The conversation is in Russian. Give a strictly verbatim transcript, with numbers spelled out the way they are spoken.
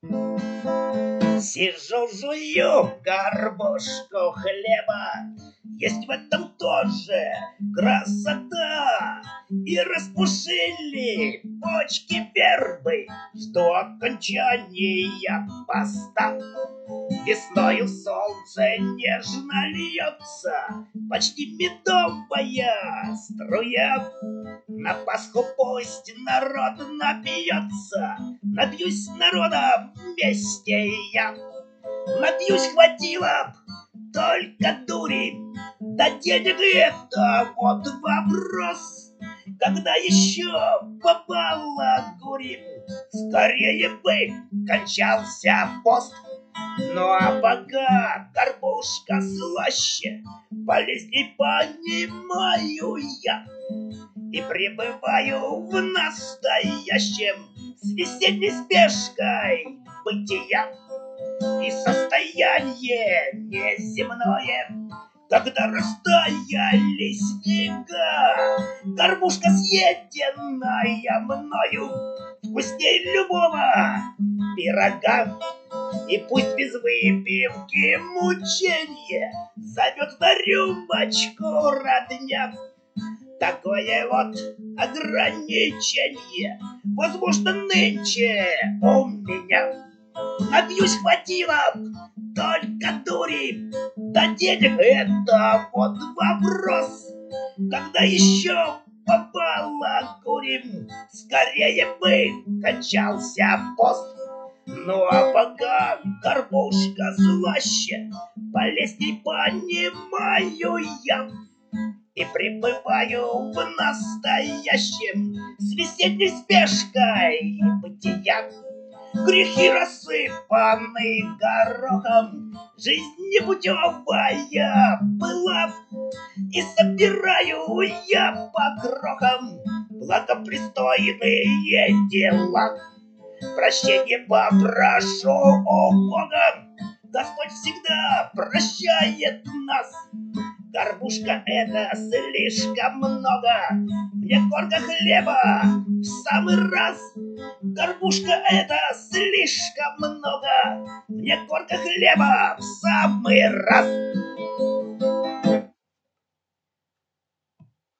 Сижу, жую горбушку хлеба, есть в этом тоже красота. И распушили почки вербы, жду окончания поста. Весною солнце нежно льется, почти медовая струя. На Пасху пусть народ напьется, напьюсь народом вместе я. Напьюсь, хватило б только дури, да денег это вот вопрос. Когда еще попало курим, скорее бы кончался пост. Ну а пока горбушка слаще, болезней понимаю я. И пребываю в настоящем с весенней спешкой бытия. И состояние неземное, когда растаяли снега, горбушка, съеденная мною, вкусней любого пирога. И пусть без выпивки мученье зовет на рюмочку родня. Такое вот ограничение возможно нынче у меня. Напьюсь, хватило только дури, да денег это вот вопрос. Когда еще попало курим, скорее бы кончался пост. Ну а пока горбушка слаще, болезней понимаю я. И пребываю в настоящем с весенней спешкой бытия. Грехи рассыпаны горохом, жизнь непутевая была. И собираю я по крохам благопристойные дела. Прощение попрошу у Бога, Господь всегда прощает нас. Горбушка это слишком много, мне корка хлеба в самый раз. Горбушка это слишком много, мне корка хлеба в самый раз.